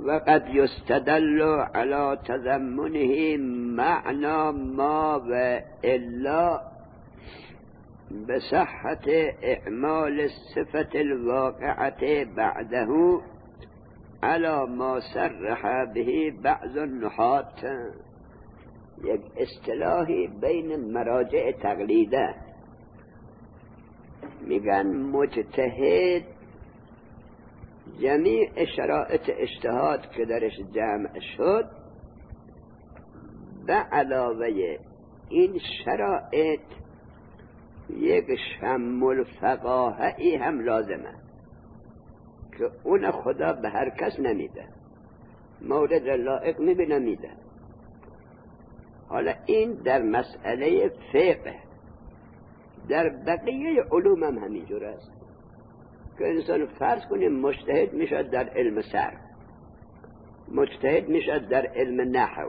وقد يستدل على تضمنه معنى ما و إلا بصحة إعمال الصفة الواقعة بعده على ما صرح به بعض النحاة. یک اصطلاحی بین مراجع تقلیده میگن مجتهد جمیع شرائط اجتهاد که درش جمع شد به علاوه این شرائط یک شم الفقاهی هم لازمه که اون خدا به هر کس نمیده، مورد لائق میبینه میده. حالا این در مسئله فقه، در بقیه علوم هم همینجور است که انسان فرض کنیم مجتهد میشد در علم صرف، مجتهد میشد در علم نحو،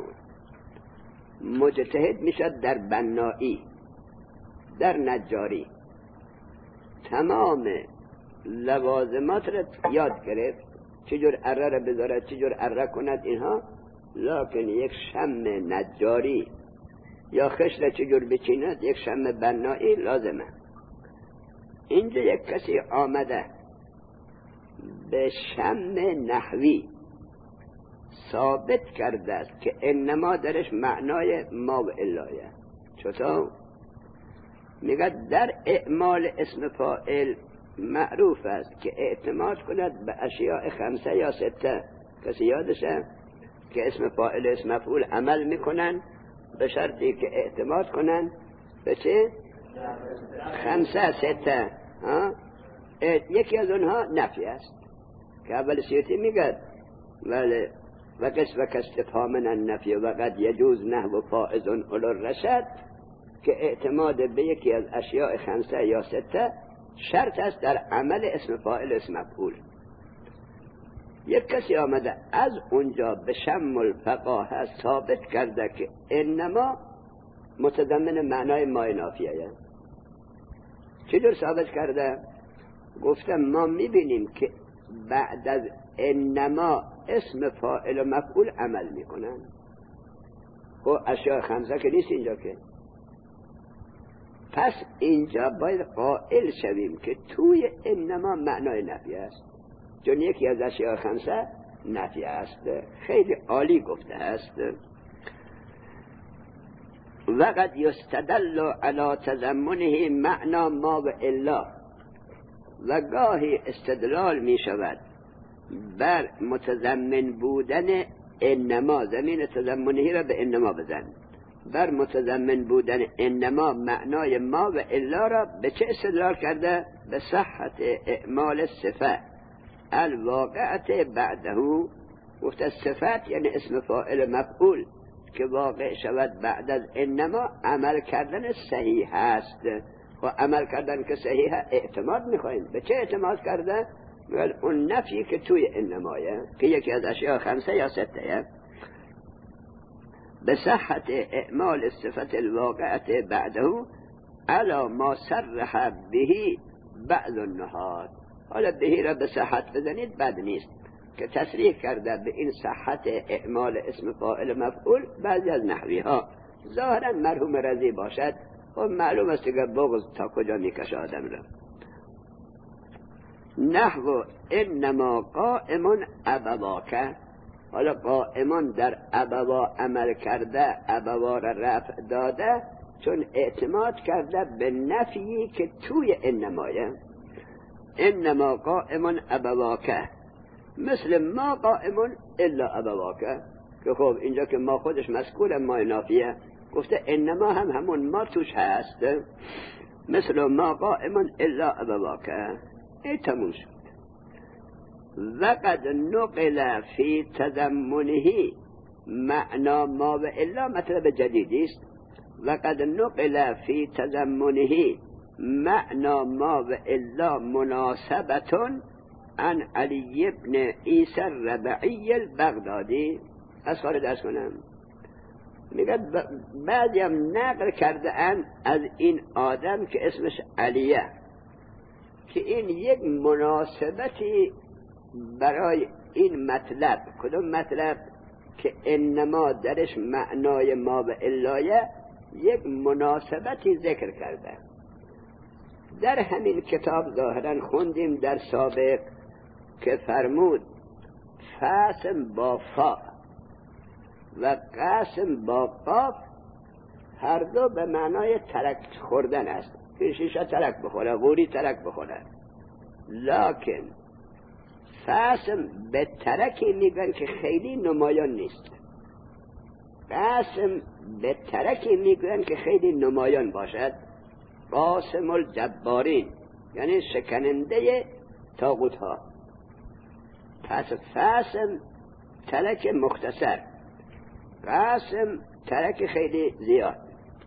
مجتهد میشد در بنایی، در نجاری، تمام لوازمات را یاد گرفت، چجور اره را بذاره، چجور اره کند اینها. لکن یک شم نجاری یا خش را چجور بچیند، یک شم بنایی لازمه. اینجا یک کسی آمده به شم نحوی ثابت کرده است که انما درش معنای ما و الایه. چطور؟ میگه در اعمال اسم فاعل معروف است که اعتماد کند به اشیاء 5 یا 6. کسی یادشه که اسم فاعل اسم مفعول عمل میکنن به شرطی که اعتماد کنن به چه؟ 5 6. یکی از اونها نفی است که اول سیوطی میگه ولی و استفهام من النفی و قد یجوز نحو فائز اولو الرشد، که اعتماد به یکی از اشیاء 5 یا 6 شرط است در عمل اسم فاعل اسم مفعول. یک کسی آمده از اونجا به شم الفقاهه ثابت کرده که انما متضمن معنای ما نافیه. چجور ثابت کرده؟ گفتم ما میبینیم که بعد از انما اسم فاعل و مفعول عمل میکنن. خب اشیاء 5 که نیست اینجا که. پس اینجا باید قائل شویم که توی انما معنای نفی است، چون یکی از اشیاء 5 نفی است. خیلی عالی گفته است. وقد یستدل علی تضمنه معنا ما و الا، و گاهی استدلال می شود بر متضمن بودن انما. زمین تضمنه را به انما بزن. بر متضمن بودن انما معنای ما و الا را به چه استدلال کرده؟ به صحت اعمال صفه الواقعت بعده. گفت صفت یعنی اسم فاعل مفعول که واقع شود بعد از انما عمل کردن صحیح است. و عمل کردن که صحیح اعتماد میخوایم. به چه اعتماد کرده؟ اون نفی که توی انمایه که یکی از اشیاء 5 یا 6. به صحت اعمال الصفت الواقعت بعده علی ما صرح به بعض النحاة. حالا بهی را به صحت بزنید بد نیست که تصریح کرده به این صحت اعمال اسم فاعل مفعول بعضی از نحوی ها. ظاهرا مرحوم رضی باشد و معلوم است که بغض تا کجا میکشه آدم را. نحو انما قائم ابواک. حالا قائمان در ابوا عمل کرده، ابوا را رفع داده چون اعتماد کرده به نفی که توی انمایه. انما قائم ابواک مثل ما قائم الا ابواک، که خب اینجا که ما خودش مذکور ما نافیه، گفته انما هم همون ما توش هست. مثل ما قائم الا ابواک. ای تموم شد. وقد نقل فی تضمنه معنا ما و الا مطلب جدیدی است. وقد نقل فی تضمنه معنا ما و الا مناسبتون عن علی ابن عیسی الربعی البغدادی. از خارج درس کنم میگه بعضی هم نقل کرده ان از این آدم که اسمش علیه که این یک مناسبتی برای این مطلب کدوم مطلب که انما درش معنای ما و الایه یک مناسبتی ذکر کرده. در همین کتاب ظاهرا خوندیم در سابق که فرمود فاسم با فا و قاسم با قاف هر دو به معنای ترک خوردن است، که شیشه ترک بخوره، غوری ترک بخوره. لکن فاسم به ترکی میگن که خیلی نمایان نیست، قاسم به ترکی میگن که خیلی نمایان باشد. قاسم الجبارین یعنی شکننده طاغوت ها. پس فاسم ترک مختصر، قاسم ترک خیلی زیاد.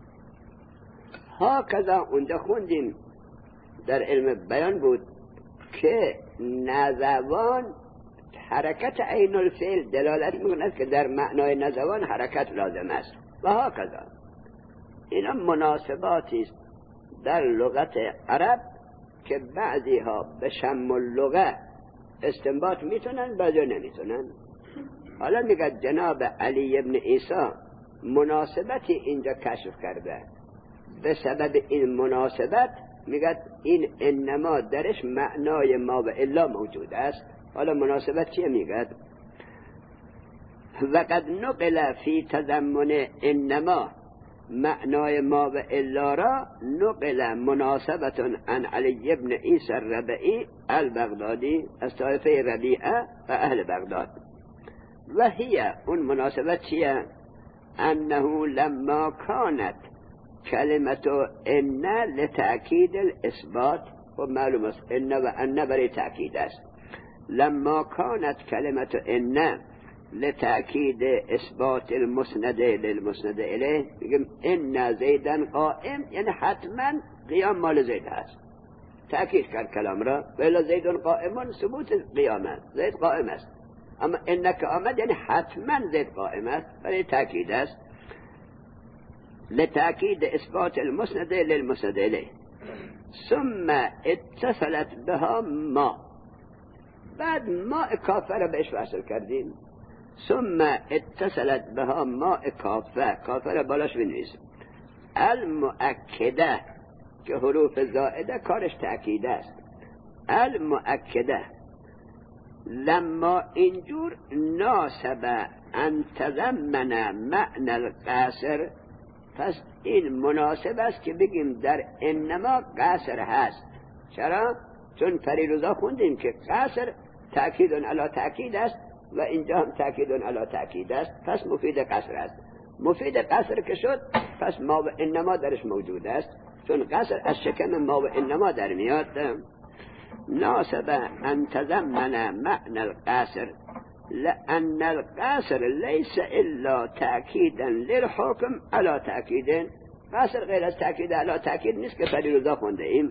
ها کذا اونجا خوندیم در علم بیان بود که نزوان حرکت عین الفعل دلالت میکند که در معنای نزوان حرکت لازم است و ها کذا. اینا مناسباتی است در لغت عرب که بعضی ها به شم اللغه استنباط میتونن بعضی نمیتونن. حالا میگه جناب علی ابن عیسی مناسبتی اینجا کشف کرده، به سبب این مناسبت میگه این انما درش معنای ما و الا موجود است. حالا مناسبت چیه؟ میگه وقد نقل فی تضمن انما معنای ما و الا را نقل مناسبت عن علی ابن عیسی الربیعی البغدادی از طایفه ربیعه و اهل بغداد. و هی اون مناسبت چیه؟ انه لما کانت کلمت ان لتأکید الاثبات، و معلوم است ان و ان برای تأکید است. لما کانت کلمت ان لتأکید اثبات المسند للمسند الیه، میگم ان زیدن قائم یعنی حتما قیام مال زید هست، تأکید کرد کلام را. ولی زیدن قائمون ثبوت قیامه، زید قائم است. اما انک آمد یعنی حتما زید قائم است، برای تأکید است. لتأکید اثبات المسند للمسند الیه. ثم اتصلت بها ما، بعد ما کافر بهش وصل کردیم. ثم اتصلت بها ما کافر بالاش بنویس. المؤکده که حروف زائده کارش تأکید است. المؤکده لما اینجور ناسب ان تضمن معنی القاصر، پس این مناسب است که بگیم در انما قاصر هست. چرا؟ چون پریروزا خوندیم که قاصر تأکید علی تأکید است و اینجا هم تأکید علی تأکید است، پس مفید قصر است. مفید قصر که شد پس ما و انما درش موجود است، چون قصر از شکم ما و انما در میاد. ناسب ان تضمن معنی القاصر لأن القاصر ليس الا تأکیدا للحکم علی تأکید. قاصر غیر از تأکید علی تأکید نیست که پریروزا خونده ایم.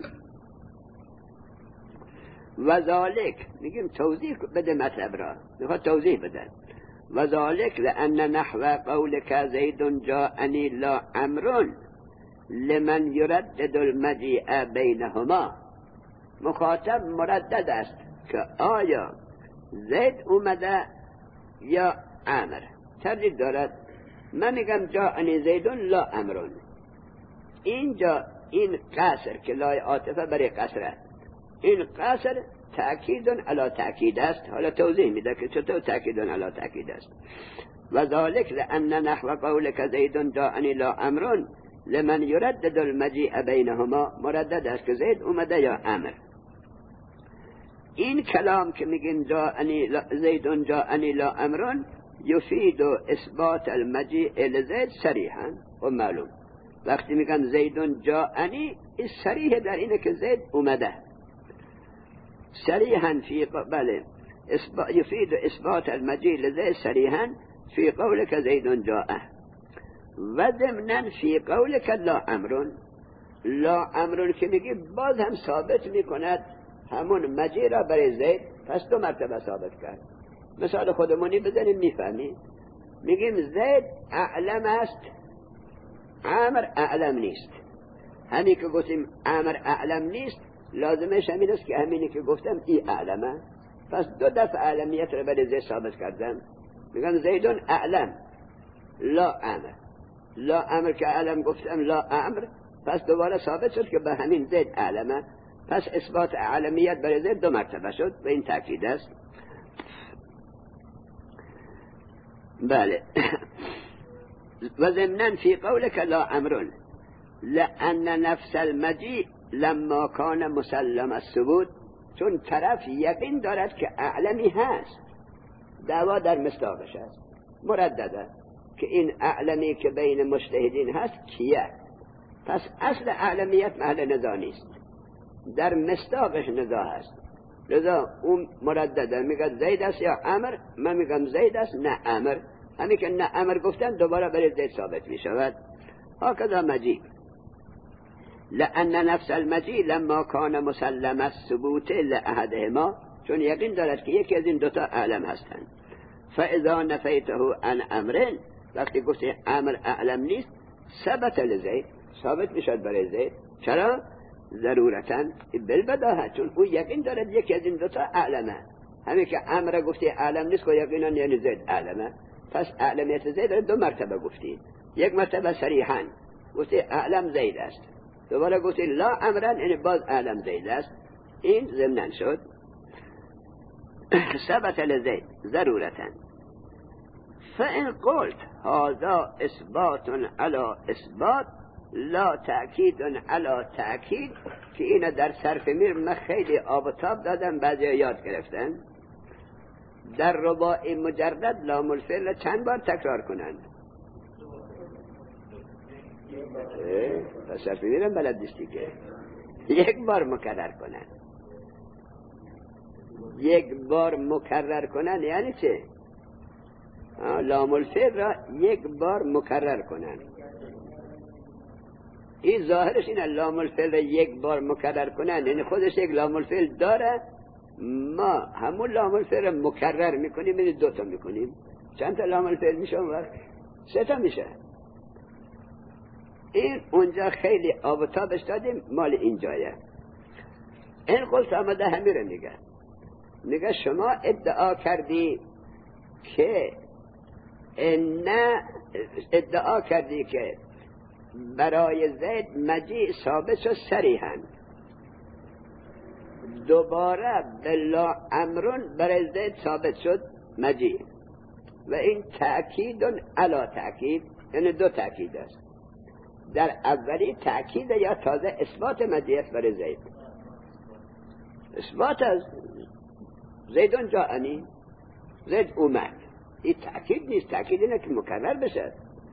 و ذالک میگیم توضیح بده مطلب را، میخواد توضیح بده. و ذالک لأن نحو قولک زید جاءنی لا امر لمن یردد المجیء بینهما. مخاطب مردد است که آیا زید اومده یا امر، تردید دارد. من میگم جاءنی زیدون لا امرون. اینجا این قصر که لای عاطفه برای قصره، این قصر تأکید علی تأکید است. حالا توضیح میده که چطور تأکید علی تأکید است. و ذالک لأن نحو قولک زید جاءنی لا امر لمن یردد المجیء بینهما، مردد است که زید اومده یا امر. این کلام که میگیم زید جاءنی لا امر یفید اثبات المجیء لزید صریحا و معلوم. وقتی میگن زید جاءنی، این صریح در اینه که زید اومده. صریحا فی بله یفید اثبات المجیء لزید صریحا فی قولک زید جاءه، و ضمنا فی قولک لا امر. لا امر که میگی باز هم ثابت میکند همون مجیء را برای زید، پس دو مرتبه ثابت کرد. مثال خودمونی بزنیم میفهمی. میگیم زید اعلم است، عامر اعلم نیست. همین که گفتیم عامر اعلم نیست لازمش همین است که همینی که گفتم ای اعلمه. پس دو دفعه اعلمیت رو برای زید ثابت کردن. میگن زیدون اعلم لا امر. لا امر که اعلم گفتم لا امر، پس دوباره ثابت شد که به همین زید اعلمه. پس اثبات اعلمیت برای زید دو مرتبه شد و این تأکید است. بله. و ضمناً فی قولک لا امرون لأن نفس المجیء لما کان مسلم الثبوت، چون طرف یقین دارد که اعلمی هست، دعوا در مصداقش است، مردده که این اعلمی که بین مجتهدین هست کیه. پس اصل اعلمیت محل نزاع نیست، در مصداقش نزاع هست. لذا اون مردده میگه زید است یا امر، من میگم زید است نه امر. همین که نه امر گفتن دوباره برای زید ثابت میشود. هکذا مجیء لأن نفس المجیء لما کان مسلم الثبوت لأحدهما، چون یقین دارد که یکی از این دوتا اعلم هستند. فاذا نفیته عن امر، وقتی گفتی امر اعلم نیست، ثبت لزید، ثابت میشد برای زید. چرا؟ ضرورتاً بالبداهه، چون او یقین دارد یکی از این دوتا اعلمه. همین که امر گفتی اعلم نیست که یقینا یعنی زید اعلمه. پس اعلمیت زید رو دو مرتبه گفتی. یک مرتبه صریحاً گفتی اعلم زید است، دوباره گفتی لا امرن یعنی باز اعلم زید است. این ضمناً شد ثبت لزید ضرورتاً. فإن قلت هذا اثبات على اثبات لا تأکید علی تأکید، که اینو در صرف میر من خیلی آب و تاب دادم، بعضی یاد گرفتن. در رباعی مجرد لام الفعل چند بار تکرار کنند؟ صرف میرم بلد نیستی که یک بار مکرر کنند. یک بار مکرر کنند یعنی چه؟ لام الفعل را یک بار مکرر کنند. این ظاهرش این لام الفعل یک بار مکرر کنند، یعنی خودش یک لام الفعل داره، ما همون لام الفعل مکرر میکنیم، یعنی دوتا میکنیم. چند تا لام الفعل میشه اون وقت؟ سه تا میشه. این اونجا خیلی آب و تابش دادیم، مال اینجایه. این قلت آمده همین رو میگه شما ادعا کردی که ادعا کردی که برای زید مجیء ثابت شد صریحاً، دوباره بلا امرون برای زید ثابت شد مجیء، و این تأکید علی تأکید، یعنی دو تأکید است. در اولی تأکید یا تازه اثبات مجیء است برای زید، اثبات از زیدون جاءنی، زید اومد. این تأکید نیست، تأکید اینه که مکرر بشه.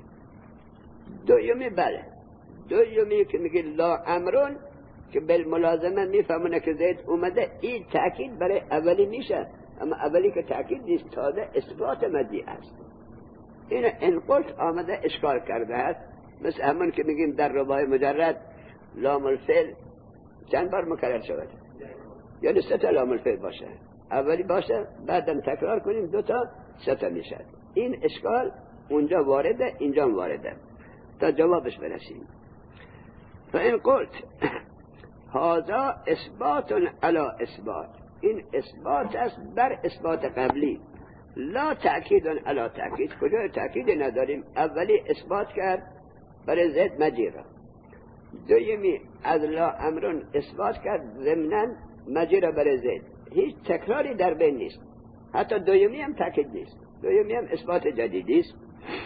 دومی بله، دومی که میگه لا امرون که بالملازمه میفهمونه که زید اومده، این تأکید برای اولی میشه، اما اولی که تأکید نیست، تازه اثبات مجیء است. این انقلت آمده اشکال کرده است، مثل همون که میگیم در رباعی مجرد لام الفعل چند بار مکرر شود، یعنی سه تا لام الفعل باشه، اولی باشه بعدم تکرار کنیم دوتا سه تا میشه. این اشکال اونجا وارده، اینجا وارده، تا جوابش برسیم. فإن قلت هذا اثبات علی اثبات، این اثبات است بر اثبات قبلی، لا تأکید علی تأکید، کجا تأکید نداریم. اولی اثبات کرد برای زید مجیء را، دومی از لا امرون اثبات کرد ضمناً مجیء را برای زید، هیچ تکراری در بین نیست، حتی دومی هم تأکید نیست، دومی هم اثبات جدیدی است.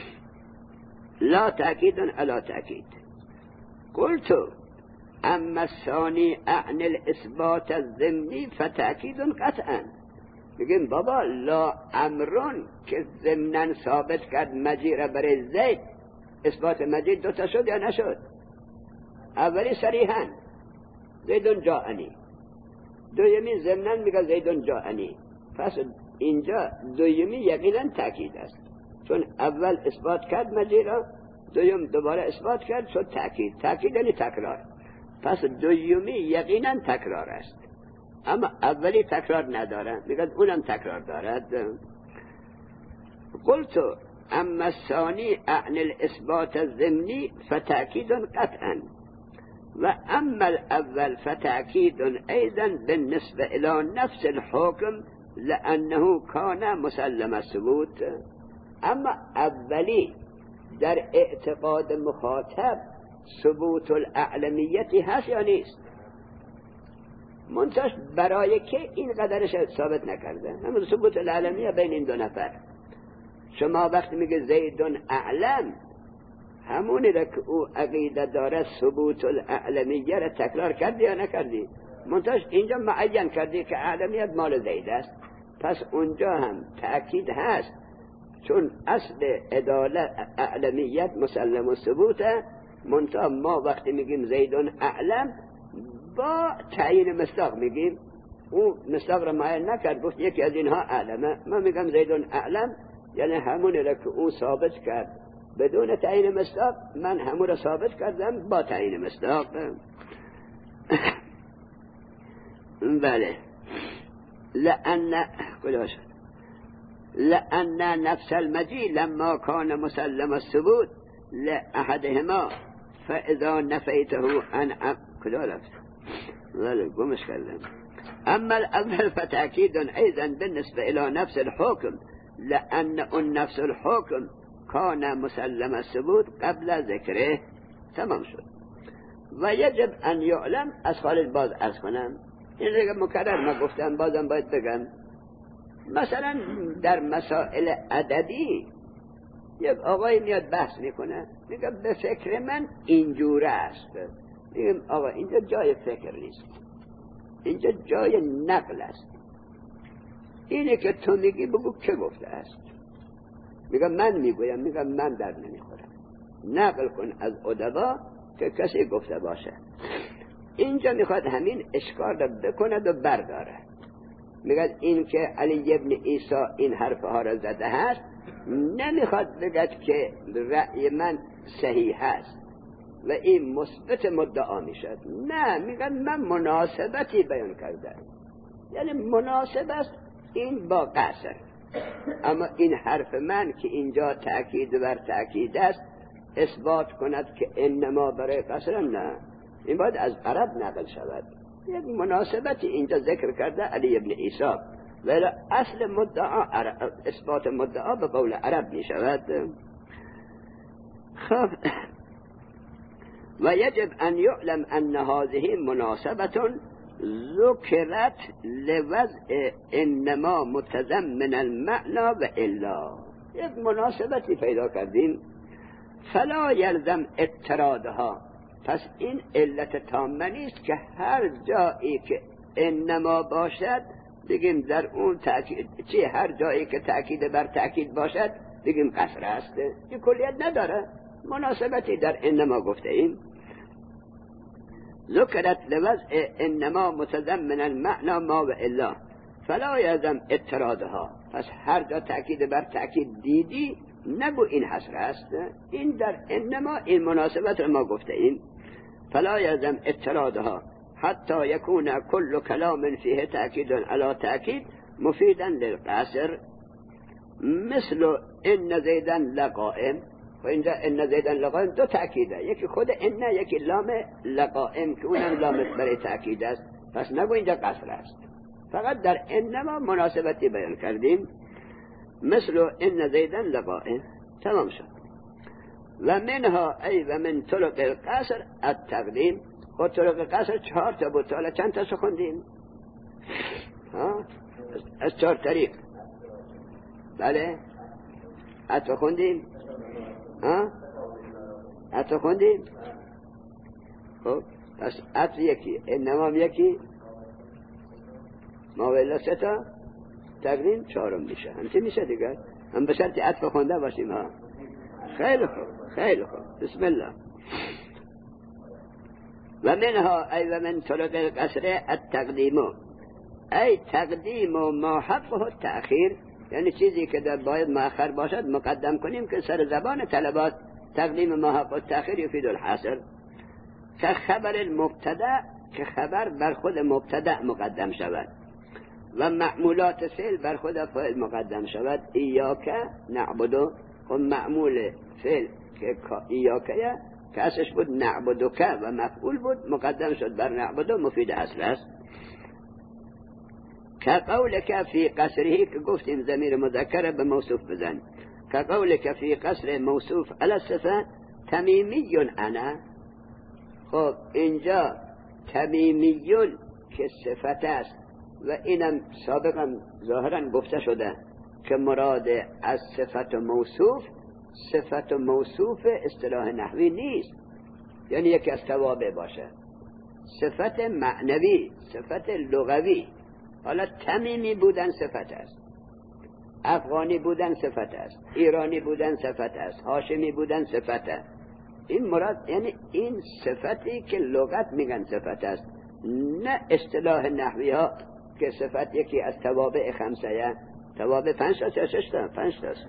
لا تأکید علی تأکید. قلت اما الثانی اعنی الاثبات الضمنی فتأکید قطعا. میگیم بابا لا امرون که ضمناً ثابت کرد مجیء را برای زید، اثبات مجیء دوتا شد یا نشد؟ اولی صریحاً زیدون جاءنی، دومی ضمناً میگه زیدون جاءنی. پس اینجا دومی یقیناً تأکید است، چون اول اثبات کرد مجیء را، دوم دوباره اثبات کرد، شد تأکید. تأکید یعنی تکرار، پس دومی یقینا تکرار است، اما اولی تکرار نداره، میگه اونم تکرار دارد. قلت اما الثانی اعنی الاثبات الضمنی فتأکید قطعا، و اما الاول فتأکید ایضا بالنسبه الى نفس الحکم لأنه کان مسلم الثبوت. اما اولی در اعتقاد مخاطب ثبوت الاعلمیتی هست یا نیست؟ منتش برای که این قدرش ثابت نکرده. همون ثبوت الاعلمیه بین این دو نفر. شما وقتی میگه زیدون اعلم، همونی را که او عقیده داره ثبوت الاعلمیه را تکرار کردی یا نکردی؟ منتش اینجا معین کردی که اعلمیت مال زید است، پس اونجا هم تأکید هست، چون اصل عدالت اعلمیت مسلم و ثبوته. منتها ما وقتی میگیم زیدون اعلم با تعیین مصداق میگیم، او مصداق را معین نکرد، گفت یکی از اینها اعلمه، ما میگم زیدون اعلم، یعنی همونی را که او ثابت کرد بدون تعیین مصداق، من همون را ثابت کردم با تعیین مصداق. بله. لأن نفس المجی لما كان مسلم الثبوت لأحدهما فإذا نفيته عن کجا رفت؟ بله گمش کردم. اما الأول فتأكيد أيضا بالنسبة إلى نفس الحكم، لأن النفس الحكم كان مسلم الثبوت قبل ذكره. تمام شد. و یجب ان یعلم، از خالد باز عرض کنم، این دیگه مکرر ما گفتم، بازم باید بگم. مثلا در مسائل ادبی یک آقای میاد بحث میکنه، میگه به فکر من اینجوره است. میگم آقا اینجا جای فکر نیست، اینجا جای نقل است. اینه که تو میگی بگو که گفته است. میگم من میگویم، میگم من در نمیخورم، نقل کن از ادبا که کسی گفته باشه. اینجا میخواد همین اشکال را بکند و برداره. میگه این که علی ابن عیسی این حرفها را زده هست، نمیخواد بگد که رأی من صحیح هست و این مثبت مدعا میشد. نه، میگه من مناسبتی بیان کرده، یعنی مناسب است این با قصر. اما این حرف من که اینجا تأکید بر تأکید است، اثبات کند که انما برای قصر، نه، این باید از عرب نقل شود. یک مناسبتی اینجا ذکر کرده علی ابن عیسی، ولی اصل مدعا اثبات مدعا به قول عرب می شود. خب و یجب ان یعلم ان هذه مناسبت ذکرت لوضع انما متضمن المعنى و الا. یک مناسبتی پیدا کردیم، فلا یلزم اضطرادها، پس این علت تامه نیست که هر جایی که انما باشد بگیم در اون تأکید، چی هر جایی که تأکید بر تأکید باشد بگیم قصر است. این کلیت نداره، مناسبتی در انما گفته ایم. ذکرت لوضع انما متضمن المعنى ما و الا فلا یلزم اضطرادها، پس هر جا تأکید بر تأکید دیدی نگو این حصر است، این در انما این مناسبت رو ما گفته ایم. فلا یلزم اضطرادها حتی یکون کل کلام فیه تأکید علی تأکید مفیدا للقصر، مثل ان زیدا لقائم. و اینجا ان زیدا لقائم دو تأکیده، یکی خود ان، یکی لام لقائم که اونم لام برای تأکید است، پس نگو اینجا قصر است، فقط در انما مناسبتی بیان کردیم. مثل ان زیدا لقائم. تمام شد. و منها ای و من طرق القصر التقدیم. و طرق قصر 4 تا بود، حالا چند تا خوندیم؟ از 4 طریق. بله حتی خوندیم، حتی خوندیم. خب پس حتی یکی، انما یکی، ما ویلا 3 تا، تقدیم 4 میشه، همچه میشه دیگر، هم به شرط عطف خونده باشیم. خیلی خوب، خیلی خوب، بسم الله. و منها ای و من طرق القصر التقدیم، ای تقدیم ما حقه التأخیر، یعنی چیزی که در باید مؤخر باشد مقدم کنیم که سر زبان طلبات. تقدیم ما حقه التأخیر یفید الحصر، که خبر المبتدا، که خبر بر خود مبتدا مقدم شود و معمولات فعل بر خود فاعل مقدم شود. ایاک نعبدو، و معمول فعل که ایاکه که اسش بود نعبدو که و مفعول بود، مقدم شد بر نعبدو، مفید اصل است. که قولک فی قصره که گفتیم ضمیر مذکر به موصوف بزن، که قولک فی قصر موصوف علی الصفه تمیمی انا. خب اینجا تمیمیون که صفت است و اینم سابقا ظاهرا گفته شده که مراد از صفت موصوف، صفت موصوف اصطلاح نحوی نیست، یعنی یکی از توابع باشه، صفت معنوی، صفت لغوی. حالا تمیمی بودن صفت است، افغانی بودن صفت است، ایرانی بودن صفت است، هاشمی بودن صفت است. این مراد یعنی این صفتی که لغت میگن صفت است، نه اصطلاح نحوی ها که صفت یکی از توابع خمسه، توابع 5 تا یا 6 تا 5 تا.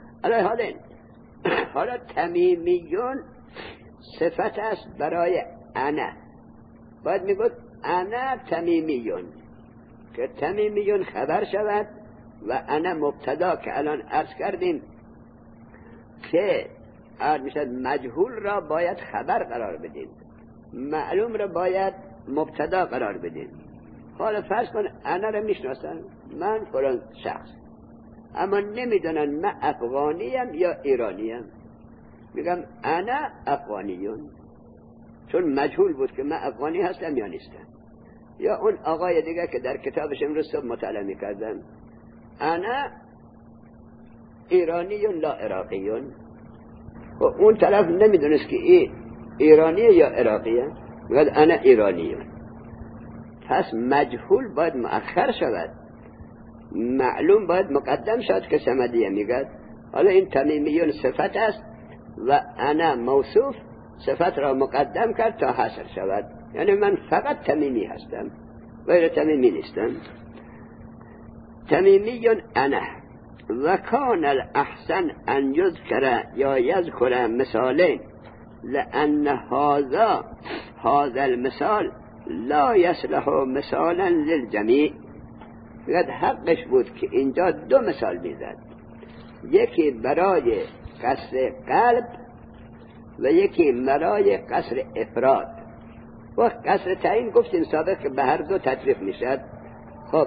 حالا تمیمیون صفت است برای انا، باید میگوید انا تمیمیون، که تمیمیون خبر شود و انا مبتدا، که الان عرض کردیم که میشد مجهول را باید خبر قرار بدیم، معلوم را باید مبتدا قرار بدیم. حالا فرض کن انا را میشناسن، من فلان شخص، اما نمیدونن من افغانیم یا ایرانیم، میگم انا افغانیون، چون مجهول بود که من افغانی هستم یا نیستم. یا اون آقای دیگه که در کتابش امروز صبح مطالعه میکردم، انا ایرانیون لا عراقیون، و اون طرف نمیدونست که این ایرانیه یا عراقیه، میگه انا ایرانیون. پس مجهول باید مؤخر شود، معلوم باید مقدم شد که سمدیه. میگه حالا این تمیمیون صفت است و انا موصوف صفت را مقدم کرد تا حصر شود، یعنی من فقط تمیمی هستم، غیر تمیمی نیستم. تمیمیون انا و کان الاحسن ان یذکر یا یذکر مثالین لان هذا المثال لا یصلح مثالا للجمیع. فقط حقش بود که اینجا 2 مثال میزد، یکی برای قصر قلب و یکی برای قصر افراد. و قصر تعیین گفتیم سابق که به هر 2 تطبیق میشد. خب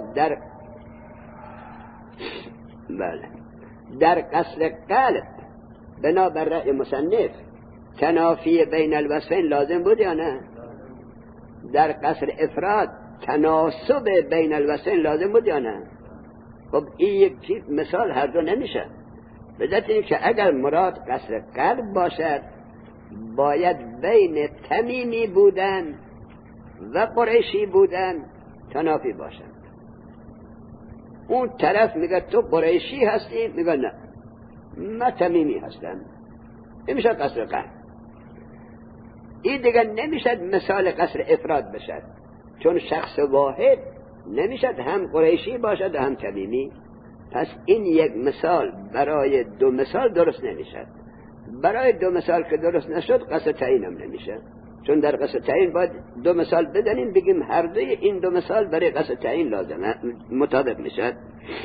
در قصر قلب بنابر رأی مصنف تنافی بین الوصفین لازم بود یا نه؟ در قصر افراد تناسب بین الوصفین لازم بود یا نه؟ خب این یک مثال هر 2 نمیشه، به ذات این که اگر مراد قصر قلب باشد باید بین تمیمی بودن و قریشی بودن تنافی باشد. اون طرف میگه تو قریشی هستی، میگه نه من تمیمی هستم، نمیشه قصر قلب. این دیگه نمیشد مثال قصر افراد بشد، چون شخص واحد نمیشد هم قریشی باشد و هم تمیمی. پس این یک مثال برای 2 مثال درست نمیشد. برای 2 مثال که درست نشد قصر تعیین هم نمیشه، چون در قصر تعیین باید 2 مثال بدنیم بگیم هر 2 این 2 مثال برای قصر تعیین لازمه مطابق میشد.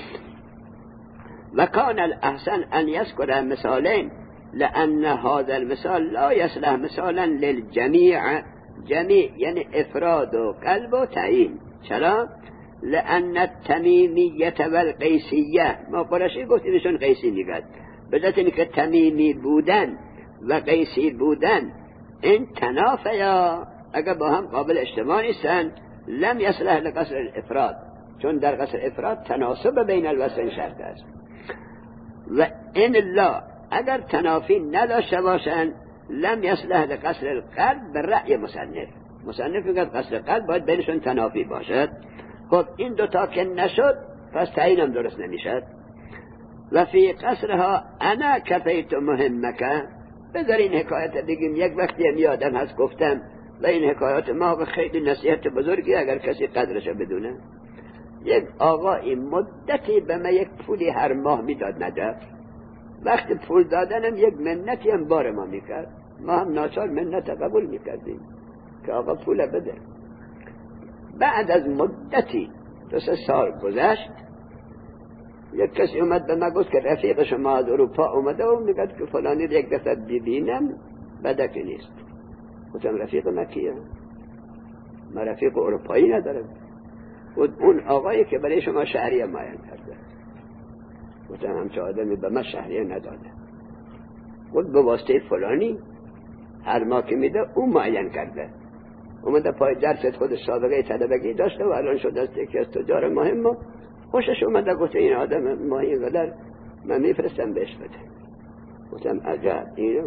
و کان الاحسن ان یذکر مثالین لان هذا المثال لا یصلح مثالا للجمیع. جمیع یعنی افراد و قلب و تعیین. چرا؟ لان التمیمیه والقیسیه، ما قرشی گفتیمشون قیسی میگد، به ذات اینکه تمیمی بودن و قیسی بودن این تنافیا، اگر با هم قابل اجتماع نیستن لم یصلح لقصر الافراد، چون در قصر افراد تناسب بین الوصفین شرط است. و ان الله اگر تنافی نداشته باشن لم یصلح لقصر القلب به رأی مصنف میگه قصر قلب باید بینشون تنافی باشد. خب این 2 تا که نشد پس تعیینم درست نمیشد. و فی قصرها انا کفیت مهمکه. بذار این حکایت بگیم، یک وقتی هم یادم هست گفتم و این حکایت ما خیلی نصیحت بزرگی اگر کسی قدرش بدونه. یک آقایی مدتی به من یک پولی هر ماه میداد نجف، وقتی پول دادنم یک منتی هم بار ما میکرد، ما هم ناچار منت قبول میکردیم که آقا پول بده. بعد از مدتی 2-3 سال گذشت، یک کسی اومد به من گفت که رفیق شما از اروپا اومده و میگه که فلانی یک دفعه ببینم بدکی نیست. گفتم رفیق من کیه؟ من رفیق اروپایی ندارم. اون آقایی که برای شما شهریه معین کرده. گفتم همچه آدمی به من شهریه نداده. گفت به واسطه فلانی هر ماه که میده اون معین کرده. اومده پای درست خودش سابقه طلبگی داشته و الان شده است یکی از تجار مهم و خوشش اومده. گفته این آدم ماهی قدر من میفرستم بهش بده. گفتم عجب اینه؟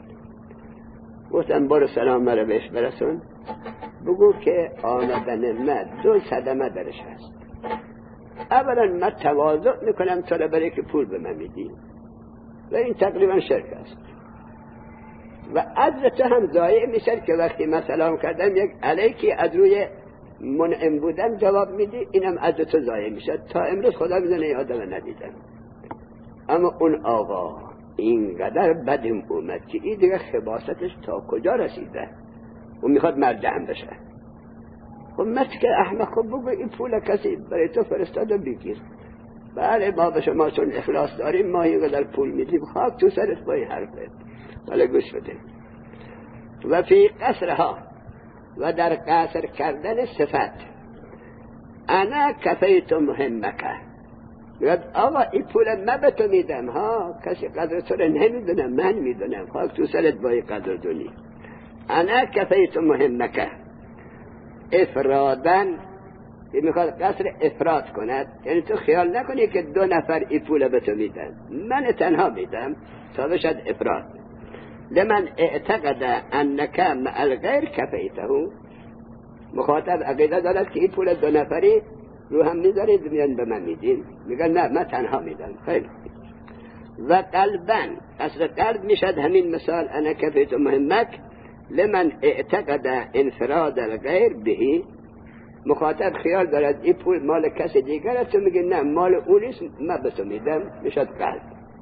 گفتم برو سلام مرا بهش برسون، بگو که آمدن من 2 صدمه درش هست. اولا من تواضع میکنم تو را برای که پول به من میدی و این تقریبا شرک است و عزت هم ضایع میشه که وقتی من سلام کردم یک علیکی از روی منعم بودن جواب میدی، اینم عزت ضایع میشه. تا امروز خدا میدونه این آدم ندیدم. اما اون آقا اینقدر بدم اومد که این دیگه خباستش تا کجا رسیده و میخواد مرجعم بشه. خب که احمق، خب بگو این پول کسی برای تو فرستاده بگیر. بله ما به شما چون اخلاص داریم ما اینقدر پول میدیم، خاک تو سرت با این حرفه. ولی گوش بده. و فی قصرها، و در قصر کردن صفت، انا کفیت مهمکه. میگه آقا این پول من به تو میدم ها، کسی قدر تو رو نمیدونم، من میدونم، خاک تو سرت با این قدر دونی. انا کفیت مهمکه افرادن، که میخواد قصر افراد کند، یعنی تو خیال نکنی که 2 نفر این پول به تو میدن، من تنها میدم تا بشد افراد. لمن اعتقد انک مع الغیر کفیته، مخاطب عقیده دارد که این پول 2 نفری رو هم میذارید میان به من میدین، میگن نه من تنها میدم. خیلی. و قلبا، قصر قلب میشد همین مثال انا کفیت مهمک لمن اعتقد انفراد الغیر بهی، مخاطب خیال دارد این پول مال کسی دیگر است، تو میگه نه مال اونیست من به تو میدم، میشد قلب.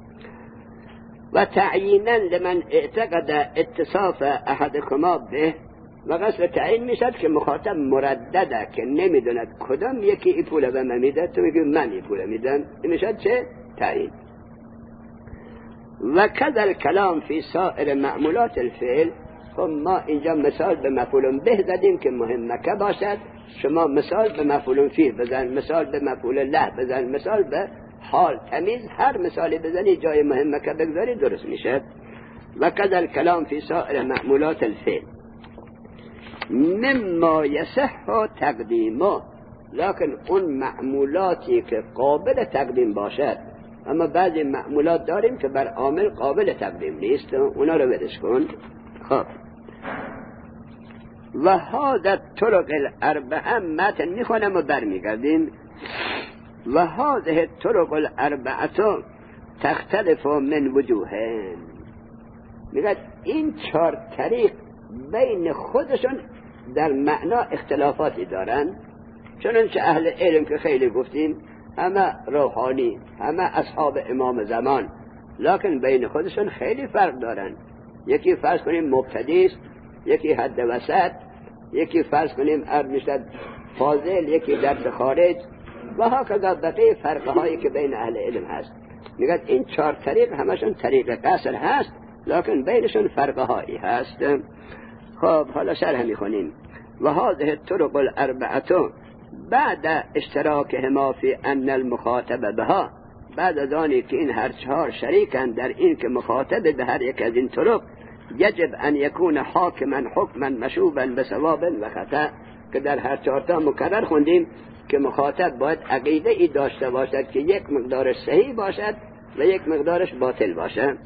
و تعیینا لمن اعتقد اتصاف احدکما به، و قصر تعیین میشد که مخاطب مردده که نمیدوند کدام یکی این پول به من میده، تو میگه من این پول میدم، این میشد چه؟ تعیین. و کذا کلام فی سائر معمولات الفعل. خب ما اینجا مثال به مفعول به زدیم که مهمکه باشد، شما مثال به مفعول فیه بزن، مثال به مفعول له بزن، مثال به حال تمیز، هر مثالی بزنی جای مهمکه بگذاری درست میشه. و کذا کلام فی سائر معمولات الفعل مما یصح تقدیمه، لکن اون معمولاتی که قابل تقدیم باشد، اما بعضی معمولات داریم که بر عامل قابل تقدیم نیست، اونا رو ولش کن. خب و هذا طرق الاربعه، متن میخونم و برمیگردیم. و هذه طرق الاربعه تختلف من وجوهین، میگه این 4 طریق بین خودشون در معنا اختلافاتی دارن، چنانچه اهل علم که خیلی گفتیم همه روحانی، همه اصحاب امام زمان، لکن بین خودشون خیلی فرق دارن. یکی فرض کنیم مبتدی است، یکی حد وسط، یکی فرض کنیم ارمشد فاضل، یکی درس خارج و هکذا بقیه فرقهایی که بین اهل علم هست. میگه این 4 طریق همشون طریق قصر هست، لکن بینشون فرقهایی هست. خب حالا شرح میخونیم. و هذه الطرق الاربعه بعد اشتراکهما فی ان المخاطب بها، بعد از آنی که این هر 4 شریکند در این که مخاطب به هر یک از این طرق یجب ان یکون حاکما حکما مشوبا بثواب و خطا، که در هر 4 تا مکرر خوندیم که مخاطب باید عقیده ای داشته باشد که یک مقدارش صحیح باشد و یک مقدارش باطل باشد.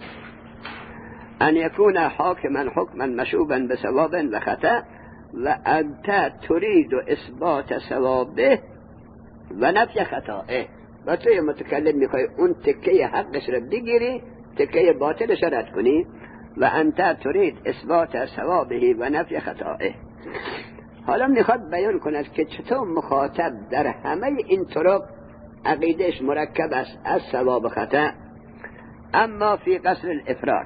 ان یکون حاکما حکما مشوبا بثواب و خطا، و انت تريد اثبات ثوابه و نفی خطائه، و توی متکلم میخوای اون تکه حقش رو بگیری، تکه باطلش رد کنی. و انت تريد اثبات ثوابه و نفی خطائه. حالا میخواد بیان کند که چطور مخاطب در همه این طرق عقیدش مرکب است از ثواب و خطا. اما فی قصر الافراد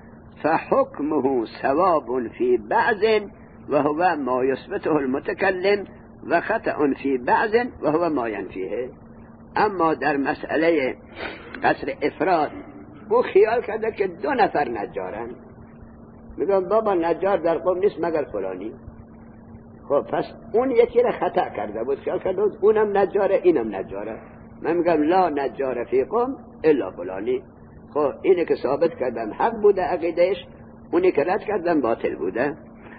فحکمه ثواب فی بعض و هو ما یثبته المتکلم و خطأ فی بعض و هو ما ینفیه. اما در مسئله قصر افراد او خیال کرده که 2 نفر نجارن، میگم بابا نجار در قوم نیست مگر فلانی. خب پس اون یکی را خطا کرده بود، خیال کرده بود اونم نجاره اینم نجاره. من میگم لا نجاره فی قوم الا فلانی. خب اینه که ثابت کردم حق بوده عقیدهش، اونی که رد کردم باطل بوده.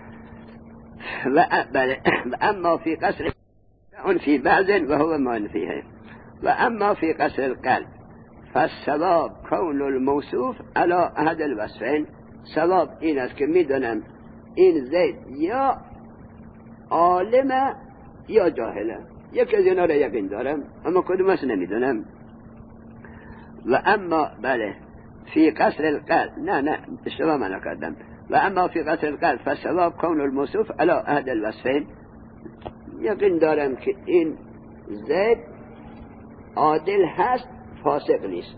و اما فی قصر اون فی بعض و هو منفیه. و اما فی قصر القلب فالصواب کون الموصوف علی احد الوصفین. صواب این است که میدونم این زید یا عالمه یا جاهله، یکی از اینا را یقین دارم اما کدومش نمیدونم. و اما بله فی قصر القلب نه اشتباه معنا کردم. و اما فی قصر القلب فالصواب کون الموصوف علی احد الوصفین. یقین دارم که این زید عادل هست فاسق نیست.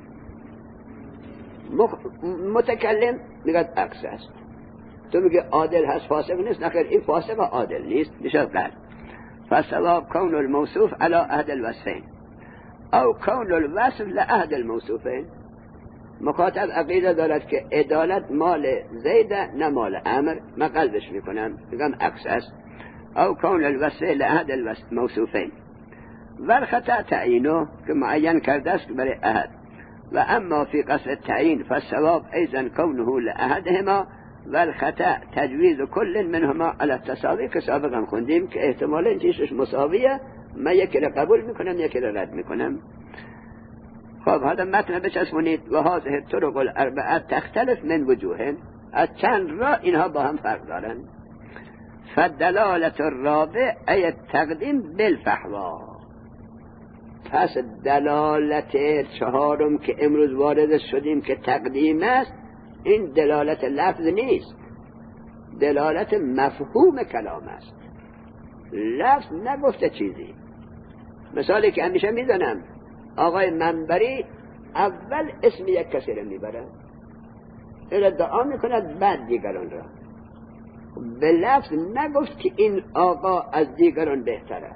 متکلم میگه عکس است. تو میگه عادل هست فاسق نیست، نخیر این فاسق عادل نیست، میشه قلب. فالصواب کون الموصوف علی احد الوصفین او کون الوصف لاحد الموصوفین. مخاطب عقیده دارد که عدالت مال زید نه مال عمر، من قلبش میکنم میگم عکس است. او کون الوصف لاحد الموصوفین والخطأ تعیینه که معین کرده است برای احد. و اما فی قصر التعیین فالصواب ایضا کونه لاحدهما والخطأ تجویز کل منهما علی التساوی که سابقا خوندیم که احتمالا چیزش مساویه، من یکی را قبول میکنم یکی را رد میکنم. خب هذا متن بچسبونید. و هذه الطرق الاربعه تختلف من وجوه، از چند راه اینها با هم فرق دارن. فالدلالة الرابع ای التقدیم بالفحوا. پس دلالت چهارم که امروز وارد شدیم که تقدیم است، این دلالت لفظ نیست، دلالت مفهوم کلام است. لفظ نگفته چیزی. مثالی که همیشه میزنم، آقای منبری اول اسم یک کسی رو میبره، ادعا میکند بعد دیگران را. به لفظ نگفت که این آقا از دیگران بهتره،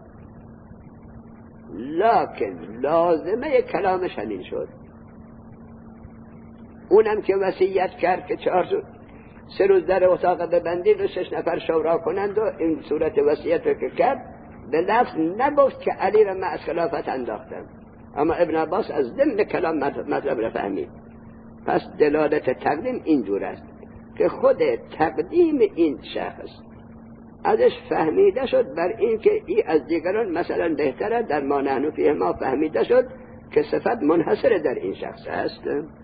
لکن لازمه کلامش همین شد. اونم که وصیت کرد که 3 روز در اتاق ببندید و 6 نفر شورا کنند و این صورت وصیت رو که کرد، به لفظ نگفت که علی را من از خلافت انداختم، اما ابن عباس از ضمن کلام مطلب را فهمید. پس دلالت تقدیم اینجور است که خود تقدیم این شخص ازش فهمیده شد بر این که ای از دیگران مثلا بهتره، در ما نحن فیه ما فهمیده شد که صفت منحصر در این شخص است.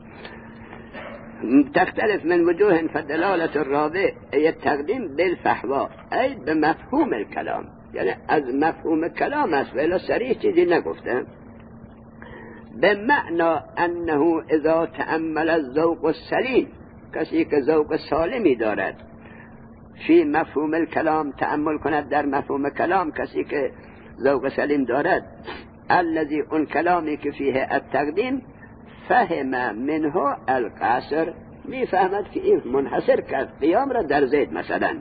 تختلف من وجوه فدلالت الرابع ای تقدیم بالفحوا ای به مفهوم الکلام، یعنی از مفهوم کلام است ولی صریح چیزی نگفته. به معنا انه اذا تأمل الذوق السلیم، کسی که ذوق سالمی دارد، فی مفهوم الکلام تأمل کند در مفهوم کلام، کسی که ذوق سلیم دارد، الذی اون کلامی که فیه التقدیم، فهم منه القصر، می فهمد که این منحصر کرد قیام را در زید مثلا.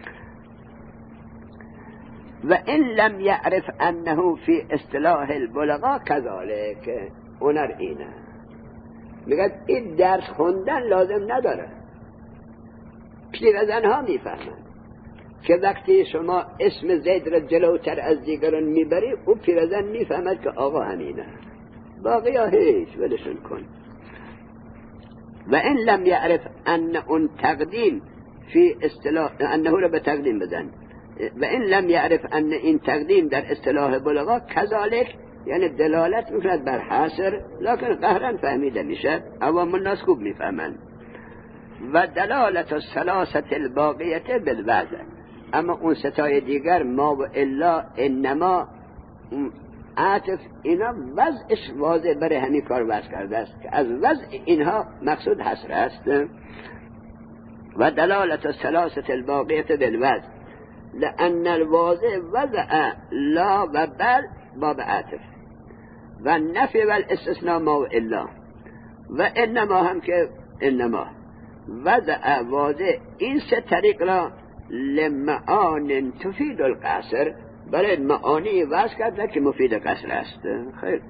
و این لم یعرف انه فی اصطلاح البلغا كذلك، اونر اینه میگه این درس خوندن لازم نداره. پیرزنها میفهمند که وقتی شما اسم زید را جلوتر از دیگران میبری، او پیرزن میفهمد که آقا همینه، باقی ها هیچ ولشون کن. و این لم یعرف ان اون تقدیم فی اصطلاح انه را به تقدیم بزن. و این لم یعرف ان این تقدیم در اصطلاح بلغا کذالک، یعنی دلالت میکند بر حاصر، لکن قهرن فهمیده میشه، عوام الناس خوب میفهمند. و دلالت الثلاثه الباقیه بالوضع، اما اون ستای دیگر ما و الا انما عاطف اینا وضعش واضح برای همین کار وضع کرده است که از وضع اینها مقصود حصر است. و دلالت الثلاثه الباقیه بالوضع لأن الواضع وضع لا و بل باب عاطف و نفی و الاستثناء ما و الا. و انما هم که انما وضع واضع این 3 طریق را لمعان تفید القصر، برای معانی وضع کرده که مفید قصر است. خیر،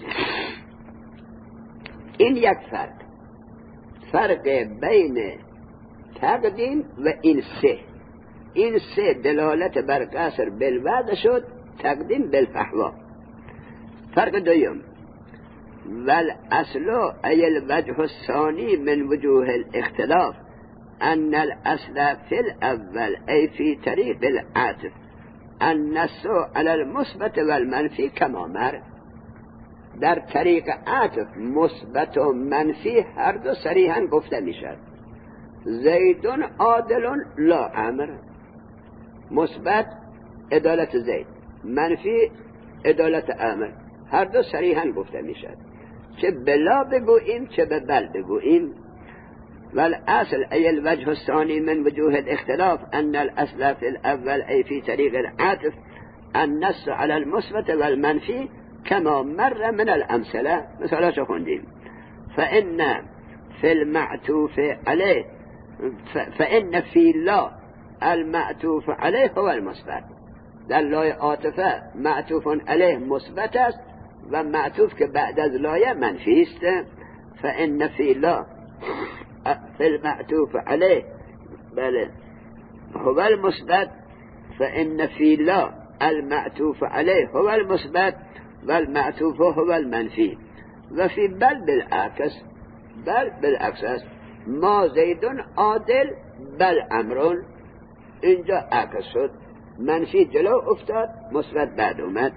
این یک فرق بین تقدیم و این 3. این سه دلالت بر قصر بالوضع شد، تقدیم بالفحوا. فرق دوم، والاصل ای الوجه الثانی من وجوه الاختلاف ان الاصل فی الاول ای فی طریق العطف النص علی المثبت والمنفی کما مر. در طریق عطف مثبت و منفی هر دو صریحا گفته میشد. زیدون عادل لا امر، مثبت عدالت زید، منفی عدالت امر، هر دو صریحا گفته میشد. چه بلا بگوییم چه به بل بگوییم. والاصل ای الوجه الثانی من وجوه الاختلاف ان الاصل فی الاول ای فی طریق العطف النص علی المثبت والمنفی کما مر من الامثله. مثالاشو خوندیم. فإن في المعطوف عليه فإن في لا المعطوف عليه هو المثبت. در لای عاطفه معطوف علیه مثبت است و معطوف که بعد از لایه منفی است. فإن في لا في المعطوف عليه بله هو المثبت، فإن في لا المعطوف عليه هو المثبت والمعطوف هو المنفی. و فی بل بالعکس، بل بالعکس است. ما زیدون عادل بل امرون، اینجا عکس شد، منفی جلو افتاد مثبت بعد اومد.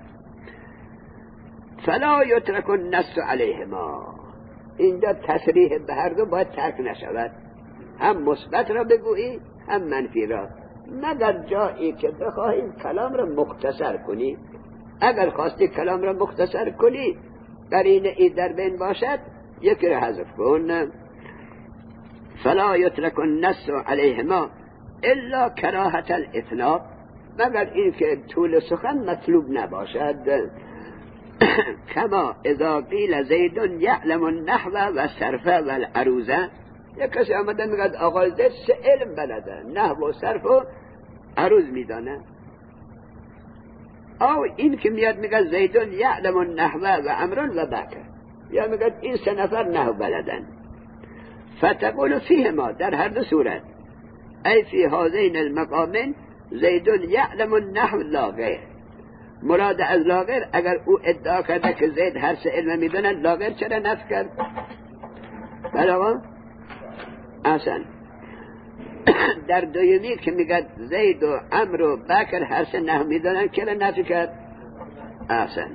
فلا یترک النص علیهما، اینجا تصریح به هر دو باید ترک نشود، هم مثبت را بگویی هم منفی را، مگر جایی که بخواهیم کلام را مختصر کنی. اگر خواستی کلام را مختصر کنی قرینه ای در بین باشد یکی را حذف کن. فلا یترک النص علیهما الا کراهة الاطلاق، مگر این که طول سخن مطلوب نباشد. کما اذا قیل زید یعلم النحو و صرف و العروضه، یک کسی آمده میگه آقا زید سه علم بلده، نحو و صرف و عروض میدانه. او این که میاد میگه زیدون یعلم النحو و عمرون و بکر، یا میگه این سه نفر نحو بلدن. فتقول فیهما، در هر دو صورت، ای فی هذین المقامین زیدون یعلم النحو لا غیر. مراد از لا غیر اگر او ادعا کرده که زید هر سه علم میدونه، لا غیر چرا نفی کرد؟ بله آقا احسن. در دومی که میگه زید و عمر و بکر هر سه نحو میدونن چرا نفی کرد؟ احسن.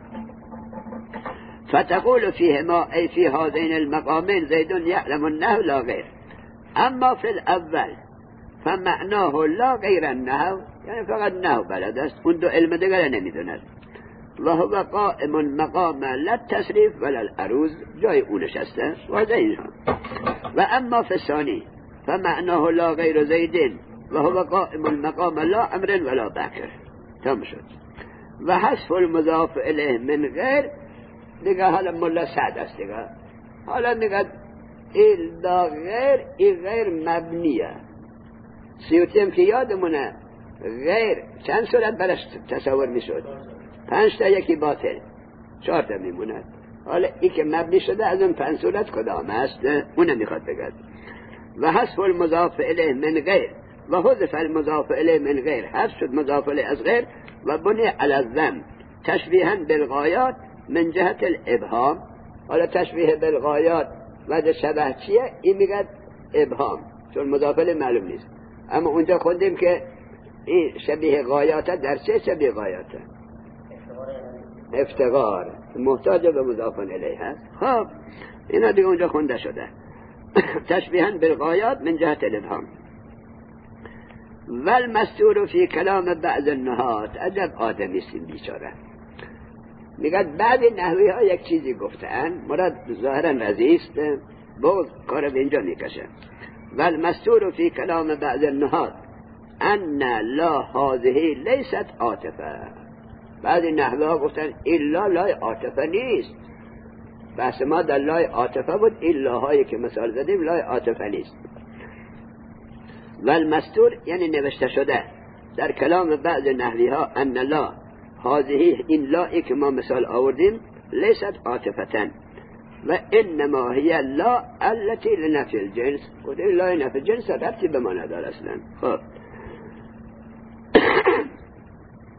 فتقول فیهما ای فی هذین المقامین زیدون یعلم النحو لا غیر. اما فی الاول فمعناه لا غیر النحو، یعنی فقط نحو بلد است، اون دو علم دیگر نمیدوند. و هو قائم مقام لا التصریف ولا العروض، جای او نشسته واضح اینها. و اما فی الثانی فمعناه لا غیر زیدین و هو قائم مقام لا امر ولا بکر. تمام شد. و حذف المضاف الیه من غیر، دیگه حالا ملا سعد است دیگه، حالا میگه این لا غیر، این غیر مبنیه. سیوطی هم که یادمونه غیر چند صورت برش تصور میشد؟ 5 تا، یکی باطل، 4 تا میموند. حالا این که مبنی شده از اون 5 صورت کدام است اون میخواد بگه. و حذف المضاف الیه من غیر و حذف المضاف الیه من غیر، حذف شد مضاف الیه از غیر و بنی علی الضم تشبیها بالغایات من جهت الابهام. حالا تشبیه بالغایات و شبه چیه؟ این میگه ابهام، چون مضاف الیه معلوم نیست. اما اونجا خوندیم که این شبیه غایات در چه شبیه غایات؟ افتقار، محتاج به مضاف الیه هست. خب اینا دیگه اونجا خونده شده. تشبیها بالغایات من جهت الابهام. والمستور فی کلام بعض النحات، عجب آدمیستیم بیچاره. میگه بعد نحوی ها یک چیزی گفتن، مراد ظاهرا رزیست، بغض کار به اینجا میکشه. والمستور فی کلام بعض النحات ان لا هذه لیست عاطفه. بعضی نحوی ها گفتن الا لای عاطفه نیست. بحث ما در لای عاطفه بود، الا هایی که مثال زدیم لای عاطفه نیست. والمستور یعنی نوشته شده در کلام بعض نحوی ها ان لا هذه، این لایی که ما مثال آوردیم، لیست عاطفتن و انما هی لا التي لنفی الجنس. گفتیم لای نفی الجنس ربطی به ما نداره اصلا. خب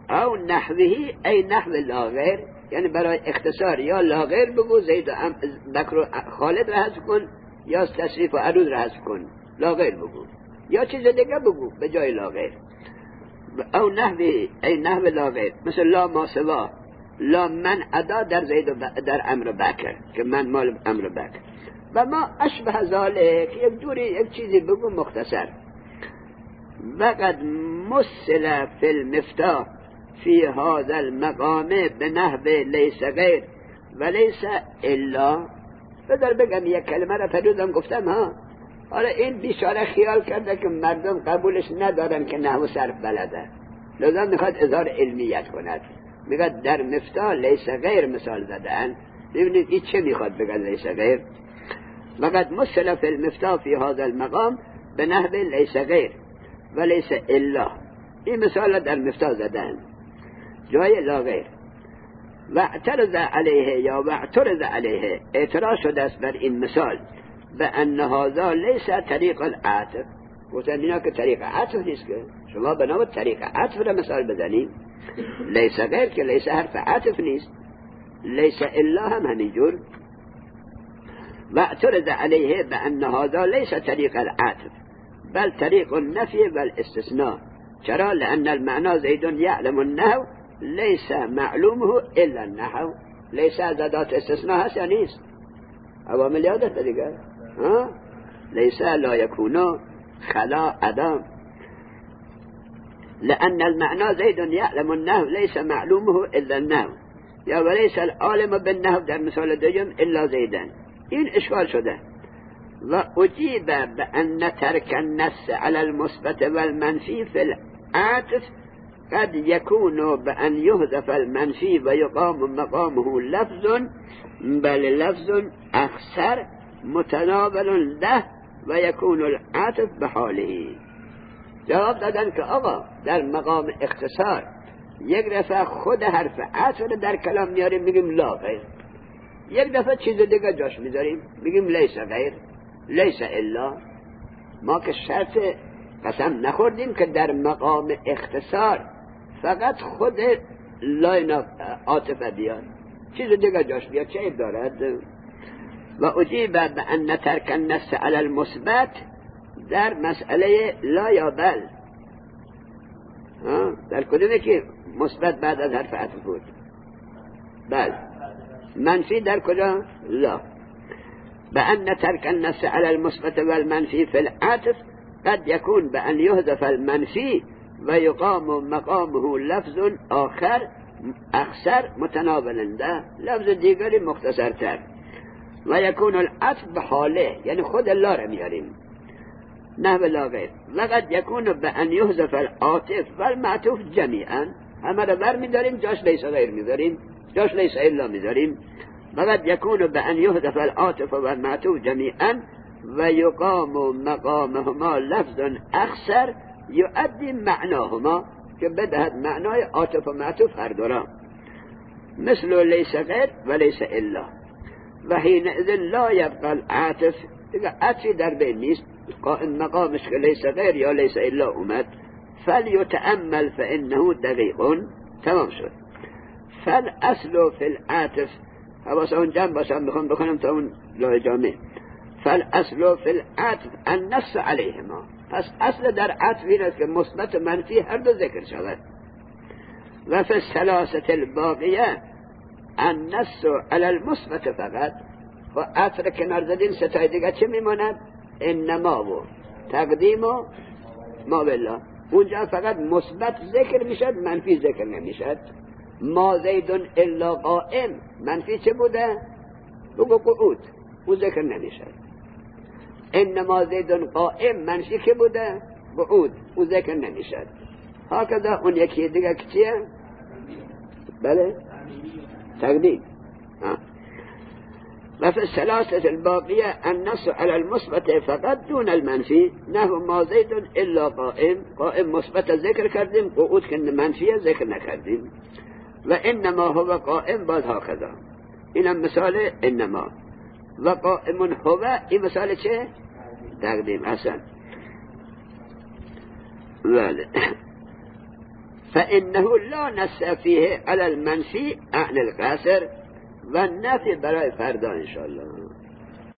او نحوهی ای نحو لا غیر، یعنی برای اختصار یا لا غیر بگو زید و بکر و خالد را حذف کن، یا تشریف و عروض را حذف کن، لا غیر بگو، یا چیز دیگه بگو به جای لا غیر. او نحوی ای نحو لا غیر، مثل لا ما سوا، لا من ادا در زید و در امر بکر که من مال امر بکر. و ما اشبه ذالک، یک جوری یک چیزی بگو مختصر. وقد مثل فی المفتاح فی هذا المقام به نحو لیس غیر و لیس الا. بذار بگم یک کلمه را پریدم گفتم ها، حالا این بیچاره خیال کرده که مردم قبولش ندارن که نحو صرف بلده، لذا میخواد اظهار علمیت کند، میگه در مفتاح لیس غیر مثال زدن. ببینید این چه میخواد بگه لیس غیر. وقد مثل فی المفتاح فی هذا المقام به نحو لیس غیر و لیس الا. این مثال در مفتاح زدن جای لا غیر. و اعترض علیه یا و اعترض علیه، اعتراض شده است بر این مثال، به ان هذا لیس طریق العطف. گفتن اینا که طریق عطف نیست، که شما بنابرای طریق عطف را مثال بزنید. لیس غیر که لیس حرف عطف نیست، لیس الا هم همینجور. و اعترض علیه به ان هذا لیس طریق العطف بل طریق النفی و الاستثناء. چرا؟ لأن المعنى زید یعلم النحو لیس معلومه الا النحو. لیس زدات استثناء هست یا نیست؟ عوامل یادت دیگه ها؟ لیس لا یکونا خلا عدم. لأن المعنى زید یعلم النحو لیس معلومه الا النحو، یا وليس العالم بالنحو در مثال دوم الا زیدن. این اشکال شده. و اجیب بأن ترک النص على المثبت والمنفی في العطف قد يكون بأن يحذف المنفي ويقام مقامه لفظ، بل لفظ أخسر متناول له ويكون العطف بحاله. جواب دادن که آقا در مقام اختصار یک دفعه خود حرف عطف رو در کلام میاریم میگیم لا غیر، یک دفعه چیز دیگه جاش میذاریم میگیم لیس غیر لیس الا. ما که شرط قسم نخوردیم که در مقام اختصار فقط خود لاین عاطفه بیاد، چیز دیگه جاش بیاد چه عیب دارد. و اجیب بأن ترک النص علی المثبت در مسئله لا یا بل. در کدومه که مثبت بعد از حرف عطف بود؟ بل. منفی در کجا؟ لا. بأن ترك النص على المثبت والمنفي في العطف قد يكون بأن يحذف المنفي ويقام مقامه لفظ آخر أخسر متناول له، لفظ دیگری مختصر تر. ويكون العطف بحاله، يعني خود الله را میاریم نحو لا غیر. وقد يكون بأن يحذف العاطف والمعطوف جميعا، همه را بر میداریم جاش لیس غیر میذاریم، جاش لیس الا میذاریم. وقد يكون بأن يحذف العاطف والمعطوف جميعا ويقام مقامهما لفظ أخسر يؤدي معناهما، که بدهد معنای عاطف و معطوف هر دورا، مثل ليس غير وليس إلا. و حينئذ لا يبقى العاطف، دیگه عطفی در بین نیست، قائم مقامش که ليس غير یا ليس إلا اومد. فليتأمل فإنه دقيق. تمام شد. فالأصل في العاطف، حواس اون جمع باشم میخوام بخونم تا اون لای جامعه. فالاصل فی العطف النص علیهما، پس اصل در عطف این است که مثبت و منفی هر دو ذکر شود. و فی الثلاثه الباقیه النص علی المثبت فقط. و عطف کنار زدین ستای دیگه چه میماند؟ انما و تقدیم و ما بالله. اونجا فقط مثبت ذکر میشد، منفی ذکر نمیشد. ما زید الا قائم، منفی چه بوده؟ بگو قعود، او ذکر نمیشد. انما زید قائم، منفی که بوده؟ قعود، او ذکر نمیشد. هکذا اون یکی دیگه که چیه؟ بله؟ تقدیم. و فی الثلاثه الباقیه النص علی المثبت فقط دون المنفی، نحو ما زید الا قائم. قائم مثبت ذکر کردیم، قعود که منفی ذکر نکردیم. و انما هو قائم باز هكذا. اینم مثال انما. و قائم هو، این مثال چه؟ تقدیم. حسن. بله. فانه لا نص فیه علی المنفی عن القصر و نفی برای فردا انشاءالله.